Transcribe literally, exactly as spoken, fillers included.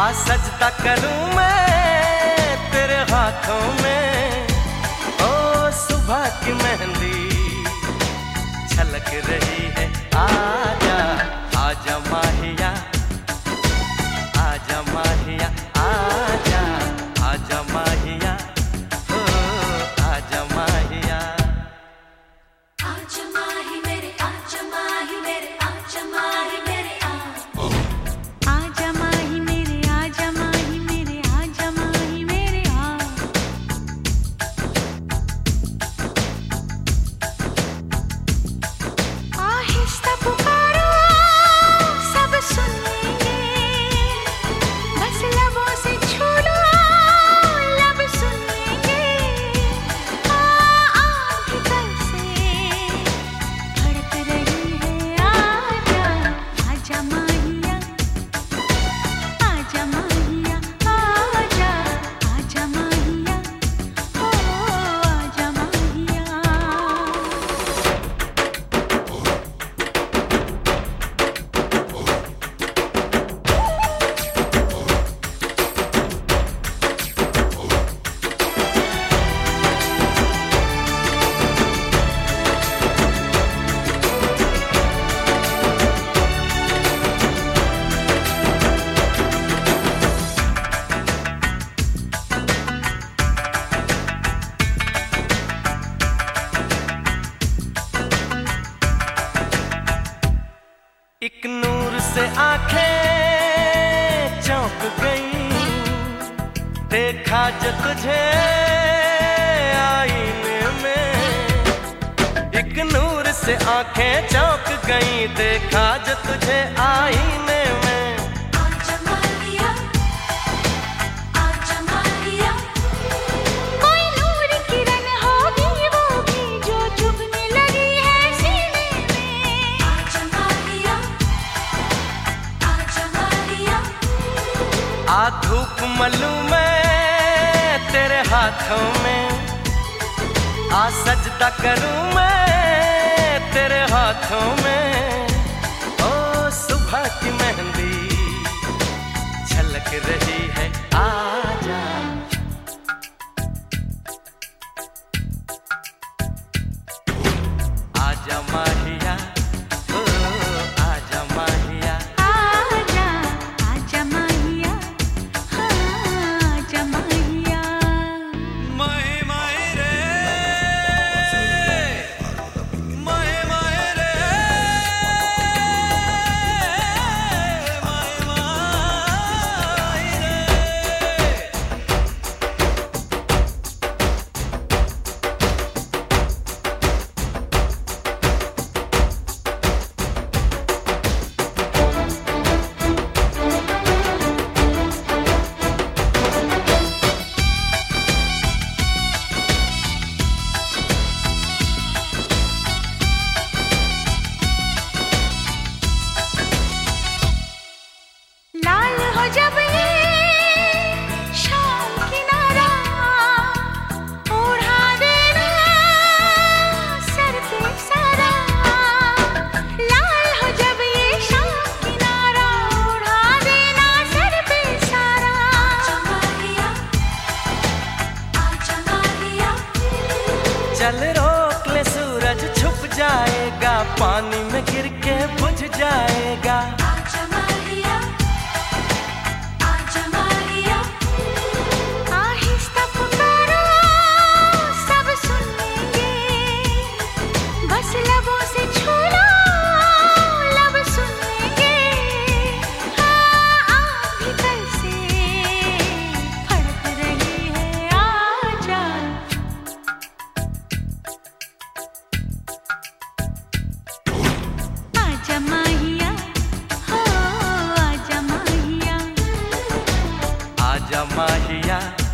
आ सजदा करूं मैं तेरे हाथों में, ओ सुबह की मेहंदी छलक रही है। आजा आजा माहिया, आजा माहिया, आजा आजा माहिया, ओ आजा माहिया। आजा माही मेरे, आजा माही मेरे, आजा माही मेरे, आजा माही मेरे, आजा माही मेरे, आजा माही मेरे, आहिस्ता पुकारो सब सुन लेंगे, बस लबों से छू लो लब सुन लेंगे। आ आ भीतर से धड़क रही है, आजा आजा माहिया, आजा माहिया, आजा आजा माहिया, ओ आजा माहिया। एक नूर से आंखें चौंक गई, देखा जो तुझे आईने में। एक नूर से आंखें चौंक गई, देखा जो तुझे आईने में। आजा माहिया, आजा माहिया, कोई नूर किरण होगी वो भी जो चुभने लगी है सीने में। आजा माहिया, आजा माहिया, आ धूप मलूं मैं तेरे हाथों में, आ सजदा करूं मैं तेरे हाथों में, ओ सुबह की मेहंदी छलक रही है। आजा आजा माहिया, ओ आजा माहिया, आजा आजा माहिया, आजा माहिया। माहे माहे रे, माहे माहे रे, माहे माहे रे। लाल हो जब ये शाम किनारा, ओढ़ा देना सर पे सारा। लाल हो जब ये शाम किनारा, ओढ़ा देना सर पे सारा। आजा माहिया, आजा माहिया, चल रोक ले सूरज छुप जाएगा, पानी में गिर के बुझ जाएगा। आजा माहिया, आजा माहिया, आहिस्ता पुकारो सब सुन लेंगे, बस लबों से छू लो लब सुन लेंगे। आ आ भीतर से धड़क रही है, आजा आजा माहिया, हो आजा माहिया, आजा माहिया,